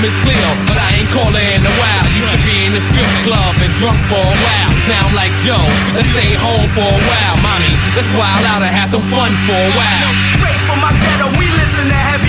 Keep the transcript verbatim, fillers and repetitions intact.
is clear, but I ain't calling in a while. Used to be in the strip club and drunk for a while. Now I'm like Joe, let's stay home for a while. Mommy, let's wild out and have some fun for a while. Pray for my ghetto, we listen to heavy